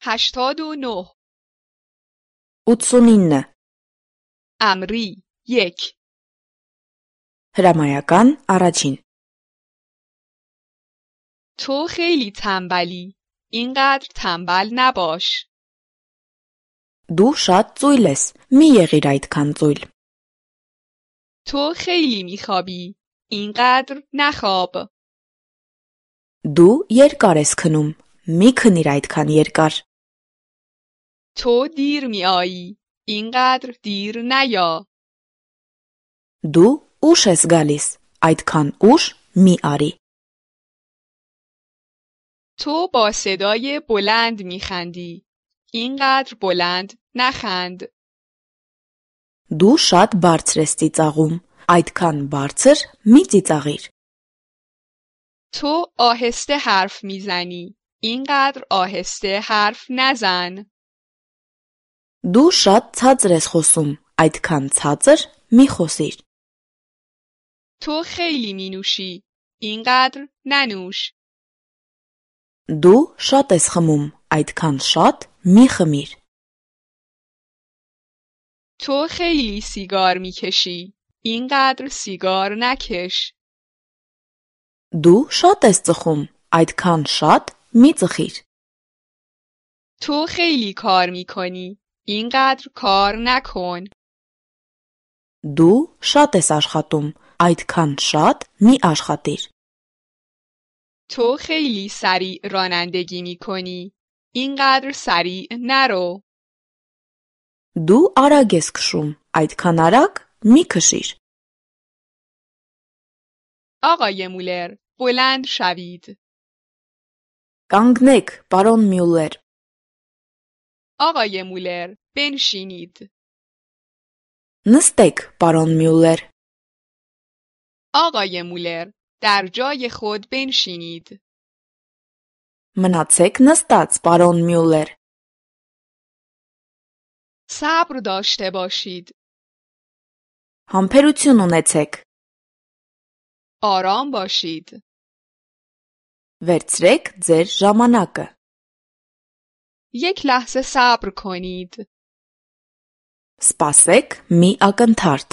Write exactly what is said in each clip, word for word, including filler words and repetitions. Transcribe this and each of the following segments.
هشتاد و نه. ութսունինը امری یک. հրամայական առաջին تو خیلی تنبلی. اینقدر تنبل نباش. Դու շատ ծույլ ես, մի եղիր այդքան ծույլ. تو خیلی میخوابی. اینقدر نخواب. Դու երկար ես քնում, մի քնիր այդքան երկար. تو دیر میایی. اینقدر دیر نیا. Դու ուշ ես գալիս, այդքան ուշ մի արի. تو با صدای بلند میخندی. اینقدر بلند نخند. Դու շատ բարձր ես ծիծաղում, այդքան բարձր մի ծիծաղիր. تو آهسته حرف میزنی. اینقدر آهسته حرف نزن. Դու շատ ցածր ես խոսում, այդքան ցածր մի խոսիր. تو خیلی مینوشی. اینقدر ننوش. Դու շատ ես խմում, այդքան շատ մի խմիր. تو خیلی سیگار میکشی. اینقدر سیگار نکش. Դու շատ ես ծխում, այդքան շատ մի ծխիր. تو خیلی کار میکنی. اینقدر کار نکن. Դու շատ ես աշխատում, այդքան շատ մի աշխատիր. تو خیلی سریع رانندگی میکنی. اینقدر سریع نرو. Դու արագ ես քշում, այդքան արագ մի քշիր. آقای مولر، بلند شوید. Կանգնեք, պարոն Մյուլլեր. آقای مولر، بنشینید. Նստեք, պարոն Մյուլլեր. آقای مولر، در جای خود بنشینید. Մնացեք նստած, պարոն Մյուլլեր. صبر داشته باشید. Համբերություն ունեցեք. آرام باشید. Վերցրեք ձեր ժամանակը. یک لحظه صبر کنید. Սպասեք մի ակնթարթ.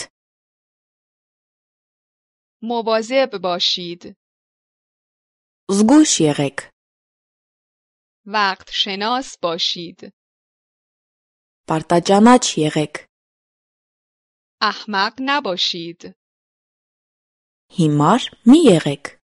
مواظب باشید. Զգույշ եղեք. وقت شناس باشید. Պարտաճանաչ եղեք. احمق نباشید. Հիմար մի եղեք.